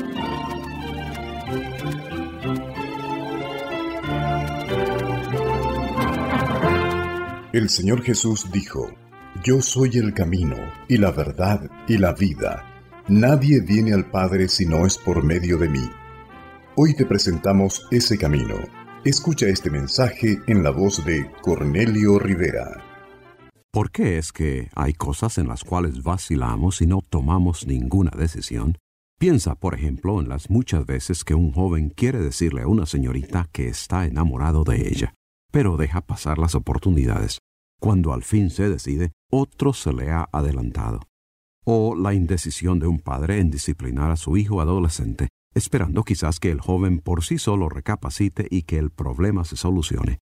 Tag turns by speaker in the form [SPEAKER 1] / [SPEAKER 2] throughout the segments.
[SPEAKER 1] El Señor Jesús dijo: Yo soy el camino, y la verdad, y la vida. Nadie viene al Padre si no es por medio de mí. Hoy te presentamos ese camino. Escucha este mensaje en la voz de Cornelio Rivera.
[SPEAKER 2] ¿Por qué es que hay cosas en las cuales vacilamos y no tomamos ninguna decisión? Piensa, por ejemplo, en las muchas veces que un joven quiere decirle a una señorita que está enamorado de ella, pero deja pasar las oportunidades. Cuando al fin se decide, otro se le ha adelantado. O la indecisión de un padre en disciplinar a su hijo adolescente, esperando quizás que el joven por sí solo recapacite y que el problema se solucione.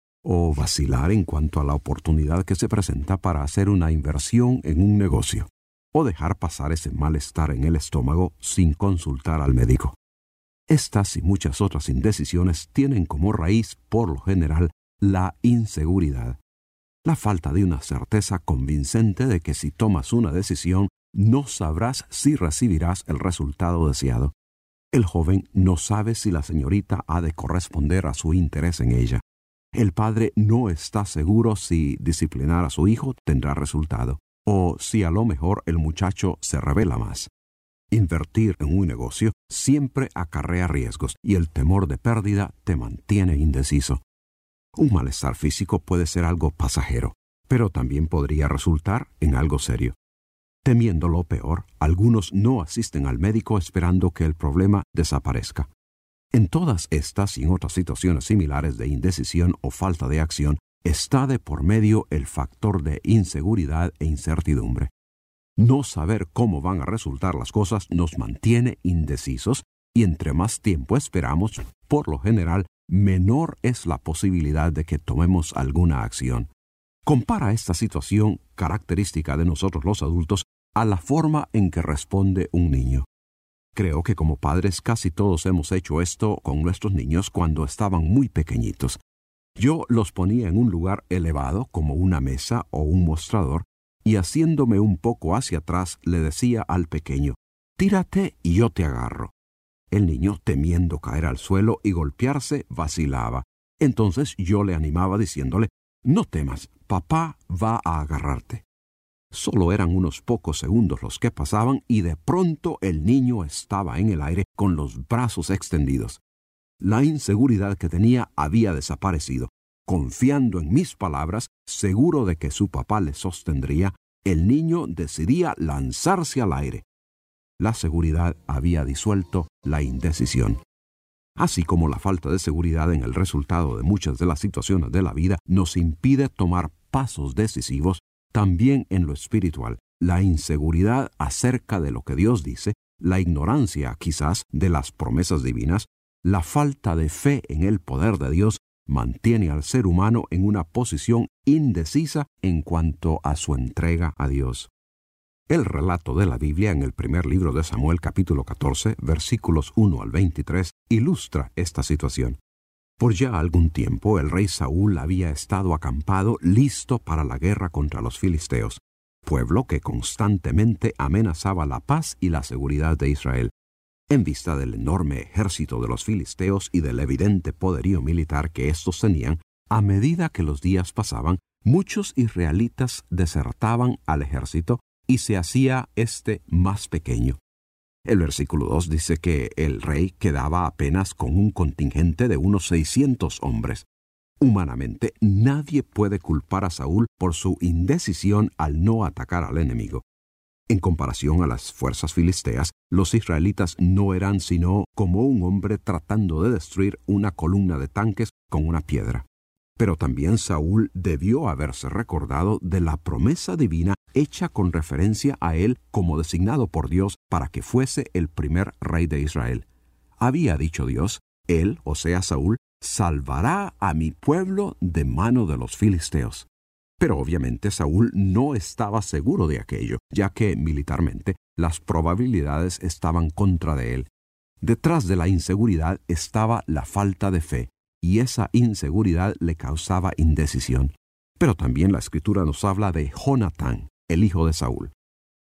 [SPEAKER 2] O vacilar en cuanto a la oportunidad que se presenta para hacer una inversión en un negocio. O dejar pasar ese malestar en el estómago sin consultar al médico. Estas y muchas otras indecisiones tienen como raíz, por lo general, la inseguridad. La falta de una certeza convincente de que si tomas una decisión, no sabrás si recibirás el resultado deseado. El joven no sabe si la señorita ha de corresponder a su interés en ella. El padre no está seguro si disciplinar a su hijo tendrá resultado, o si a lo mejor el muchacho se revela más. Invertir en un negocio siempre acarrea riesgos y el temor de pérdida te mantiene indeciso. Un malestar físico puede ser algo pasajero, pero también podría resultar en algo serio. Temiendo lo peor, algunos no asisten al médico esperando que el problema desaparezca. En todas estas y en otras situaciones similares de indecisión o falta de acción, está de por medio el factor de inseguridad e incertidumbre. No saber cómo van a resultar las cosas nos mantiene indecisos y entre más tiempo esperamos, por lo general, menor es la posibilidad de que tomemos alguna acción. Compara esta situación, característica de nosotros los adultos, a la forma en que responde un niño. Creo que como padres casi todos hemos hecho esto con nuestros niños cuando estaban muy pequeñitos. Yo los ponía en un lugar elevado como una mesa o un mostrador y haciéndome un poco hacia atrás le decía al pequeño: «Tírate y yo te agarro». El niño, temiendo caer al suelo y golpearse, vacilaba. Entonces yo le animaba diciéndole: «No temas, papá va a agarrarte». Solo eran unos pocos segundos los que pasaban y de pronto el niño estaba en el aire con los brazos extendidos. La inseguridad que tenía había desaparecido. Confiando en mis palabras, seguro de que su papá le sostendría, el niño decidía lanzarse al aire. La seguridad había disuelto la indecisión. Así como la falta de seguridad en el resultado de muchas de las situaciones de la vida nos impide tomar pasos decisivos, también en lo espiritual, la inseguridad acerca de lo que Dios dice, la ignorancia quizás de las promesas divinas, la falta de fe en el poder de Dios mantiene al ser humano en una posición indecisa en cuanto a su entrega a Dios. El relato de la Biblia en el primer libro de Samuel capítulo 14, versículos 1 al 23, ilustra esta situación. Por ya algún tiempo el rey Saúl había estado acampado listo para la guerra contra los filisteos, pueblo que constantemente amenazaba la paz y la seguridad de Israel. En vista del enorme ejército de los filisteos y del evidente poderío militar que éstos tenían, a medida que los días pasaban, muchos israelitas desertaban al ejército y se hacía más pequeño. El versículo 2 dice que el rey quedaba apenas con un contingente de unos 600 hombres. Humanamente, nadie puede culpar a Saúl por su indecisión al no atacar al enemigo. En comparación a las fuerzas filisteas, los israelitas no eran sino como un hombre tratando de destruir una columna de tanques con una piedra. Pero también Saúl debió haberse recordado de la promesa divina hecha con referencia a él como designado por Dios para que fuese el primer rey de Israel. Había dicho Dios: él, o sea Saúl, salvará a mi pueblo de mano de los filisteos. Pero obviamente Saúl no estaba seguro de aquello, ya que militarmente las probabilidades estaban contra de él. Detrás de la inseguridad estaba la falta de fe, y esa inseguridad le causaba indecisión. Pero también la Escritura nos habla de Jonatán, el hijo de Saúl.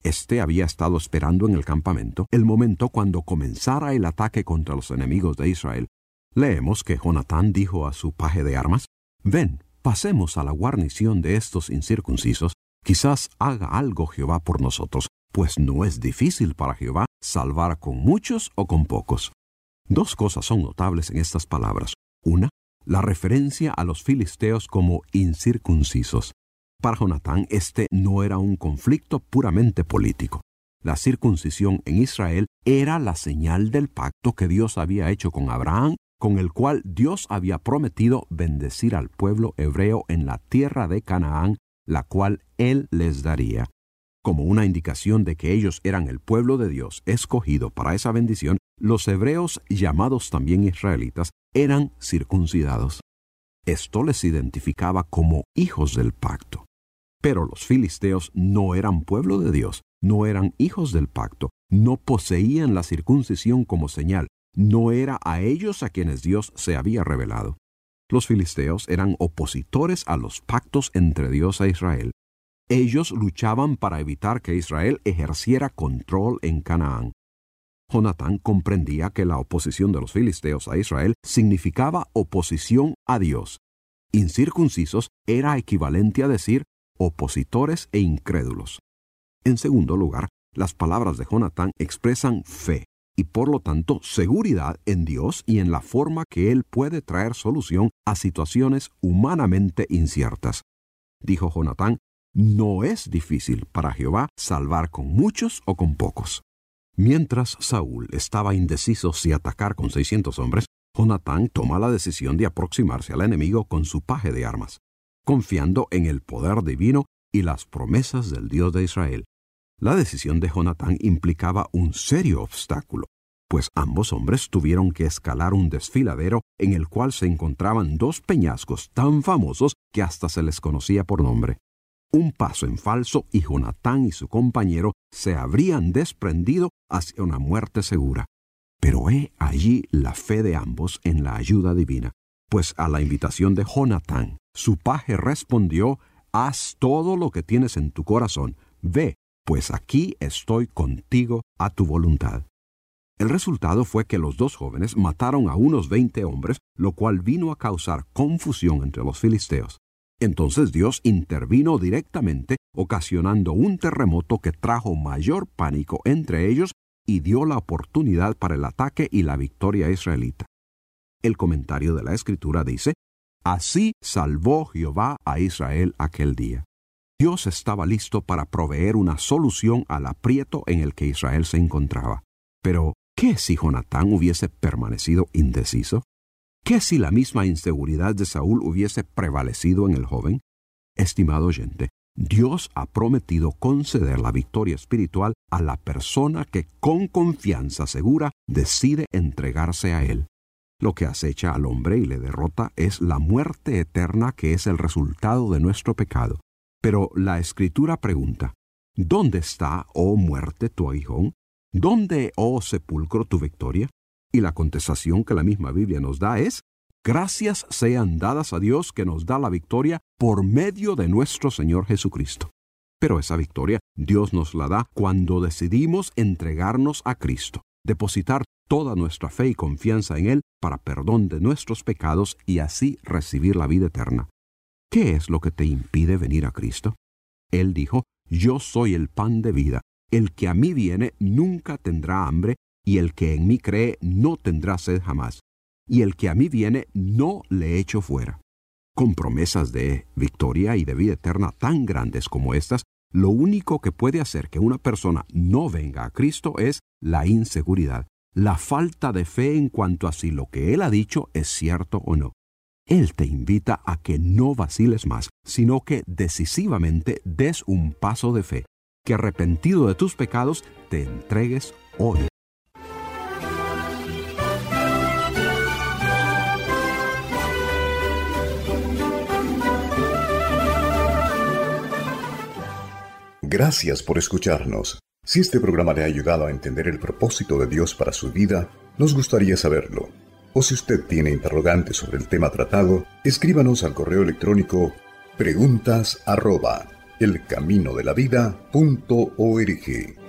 [SPEAKER 2] Este había estado esperando en el campamento el momento cuando comenzara el ataque contra los enemigos de Israel. Leemos que Jonatán dijo a su paje de armas: «Ven, pasemos a la guarnición de estos incircuncisos, quizás haga algo Jehová por nosotros, pues no es difícil para Jehová salvar con muchos o con pocos». Dos cosas son notables en estas palabras. Una, la referencia a los filisteos como incircuncisos. Para Jonatán, este no era un conflicto puramente político. La circuncisión en Israel era la señal del pacto que Dios había hecho con Abraham, con el cual Dios había prometido bendecir al pueblo hebreo en la tierra de Canaán, la cual Él les daría. Como una indicación de que ellos eran el pueblo de Dios escogido para esa bendición, los hebreos, llamados también israelitas, eran circuncidados. Esto les identificaba como hijos del pacto. Pero los filisteos no eran pueblo de Dios, no eran hijos del pacto, no poseían la circuncisión como señal, no era a ellos a quienes Dios se había revelado. Los filisteos eran opositores a los pactos entre Dios e Israel. Ellos luchaban para evitar que Israel ejerciera control en Canaán. Jonatán comprendía que la oposición de los filisteos a Israel significaba oposición a Dios. Incircuncisos era equivalente a decir opositores e incrédulos. En segundo lugar, las palabras de Jonatán expresan fe y por lo tanto seguridad en Dios y en la forma que Él puede traer solución a situaciones humanamente inciertas. Dijo Jonatán: «No es difícil para Jehová salvar con muchos o con pocos». Mientras Saúl estaba indeciso si atacar con 600 hombres, Jonatán toma la decisión de aproximarse al enemigo con su paje de armas, confiando en el poder divino y las promesas del Dios de Israel. La decisión de Jonatán implicaba un serio obstáculo, pues ambos hombres tuvieron que escalar un desfiladero en el cual se encontraban dos peñascos tan famosos que hasta se les conocía por nombre. Un paso en falso y Jonatán y su compañero se habrían desprendido hacia una muerte segura. Pero he allí la fe de ambos en la ayuda divina, pues a la invitación de Jonatán, su paje respondió: «Haz todo lo que tienes en tu corazón, ve, pues aquí estoy contigo a tu voluntad». El resultado fue que los dos jóvenes mataron a unos 20 hombres, lo cual vino a causar confusión entre los filisteos. Entonces Dios intervino directamente, ocasionando un terremoto que trajo mayor pánico entre ellos y dio la oportunidad para el ataque y la victoria israelita. El comentario de la Escritura dice: «Así salvó Jehová a Israel aquel día». Dios estaba listo para proveer una solución al aprieto en el que Israel se encontraba. Pero, ¿qué si Jonatán hubiese permanecido indeciso? ¿Qué si la misma inseguridad de Saúl hubiese prevalecido en el joven? Estimado oyente, Dios ha prometido conceder la victoria espiritual a la persona que con confianza segura decide entregarse a Él. Lo que acecha al hombre y le derrota es la muerte eterna, que es el resultado de nuestro pecado. Pero la Escritura pregunta: ¿dónde está, oh muerte, tu aguijón? ¿Dónde, oh sepulcro, tu victoria? Y la contestación que la misma Biblia nos da es: gracias sean dadas a Dios que nos da la victoria por medio de nuestro Señor Jesucristo. Pero esa victoria Dios nos la da cuando decidimos entregarnos a Cristo, depositar toda nuestra fe y confianza en Él para perdón de nuestros pecados y así recibir la vida eterna. ¿Qué es lo que te impide venir a Cristo? Él dijo: «Yo soy el pan de vida. El que a mí viene nunca tendrá hambre, y el que en mí cree no tendrá sed jamás. Y el que a mí viene no le echo fuera». Con promesas de victoria y de vida eterna tan grandes como estas, lo único que puede hacer que una persona no venga a Cristo es la inseguridad, la falta de fe en cuanto a si lo que Él ha dicho es cierto o no. Él te invita a que no vaciles más, sino que decisivamente des un paso de fe, que arrepentido de tus pecados te entregues hoy.
[SPEAKER 1] Gracias por escucharnos. Si este programa le ha ayudado a entender el propósito de Dios para su vida, nos gustaría saberlo. O si usted tiene interrogantes sobre el tema tratado, escríbanos al correo electrónico preguntas@ elcaminodelavida.org.